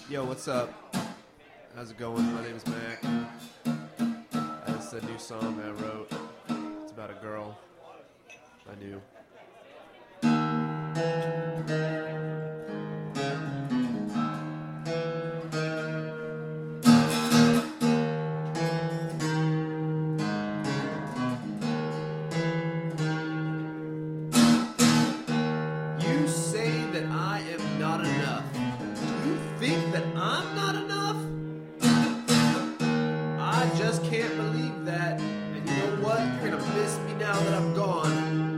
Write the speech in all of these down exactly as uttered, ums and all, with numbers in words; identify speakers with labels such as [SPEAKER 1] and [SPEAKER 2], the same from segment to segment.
[SPEAKER 1] Yo, what's up? How's it going? My name is Mac. Uh, this is a new song I wrote. It's about a girl I knew. You say that I am not enough. Do you think that I'm not enough? I just can't believe that. And you know what? You're gonna miss me now that I'm gone.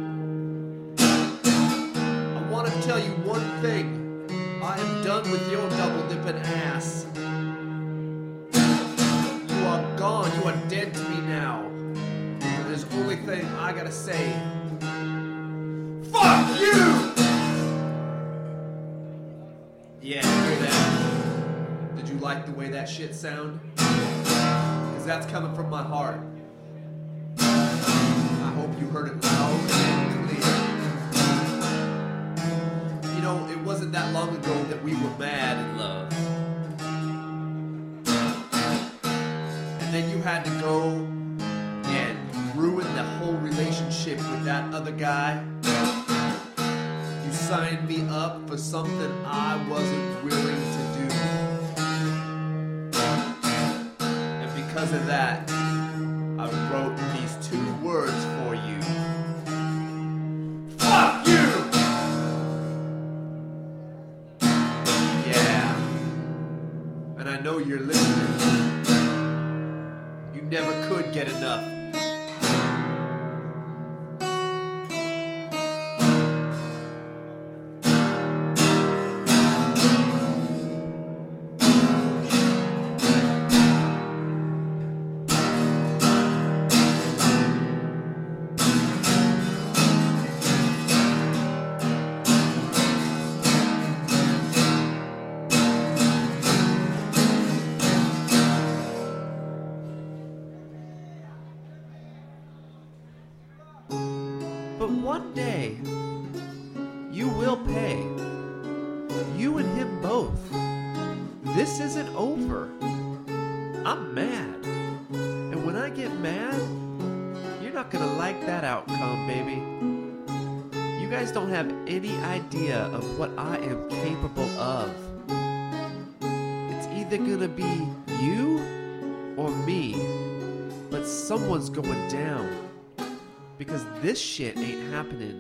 [SPEAKER 1] I want to tell you one thing. I am done with your double dipping ass. You are gone. You are dead to me now. And there's only thing I gotta say. Fuck you! Yeah, hear that? Did you like the way that shit sound? Because that's coming from my heart. I hope you heard it loud and clear. You know, it wasn't that long ago that we were mad in love. And then you had to go and ruin the whole relationship with that other guy. You signed me up for something I wasn't willing to do. And because of that, I wrote these two words for you. Fuck you! Yeah. And I know you're listening. You never could get enough. But one day, you will pay. You and him both. This isn't over. I'm mad. And when I get mad, you're not gonna like that outcome, baby. You guys don't have any idea of what I am capable of. It's either gonna be you or me. But someone's going down. Because this shit ain't happening.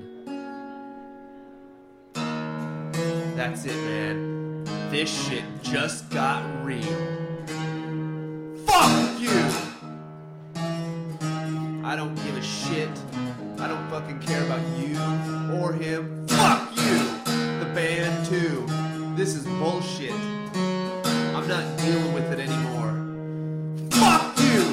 [SPEAKER 1] That's it, man. This shit just got real. Fuck you! I don't give a shit. I don't fucking care about you or him. Fuck you! The band, too. This is bullshit. I'm not dealing with it anymore. Fuck you!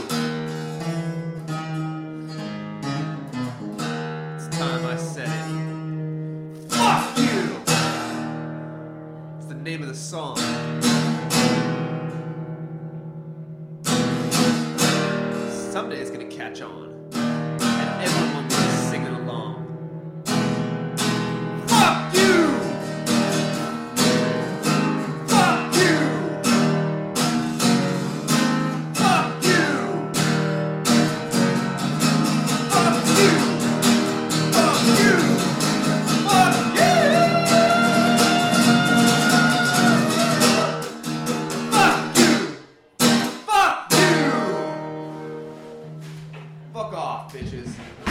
[SPEAKER 1] Time I said it. Fuck you! It's the name of the song. Someday it's gonna catch on. And everyone will be singing along. Fuck you! Fuck you! Fuck you! Fuck you! Fuck you! Fuck you! Fuck you! Fuck you! Fuck off, bitches.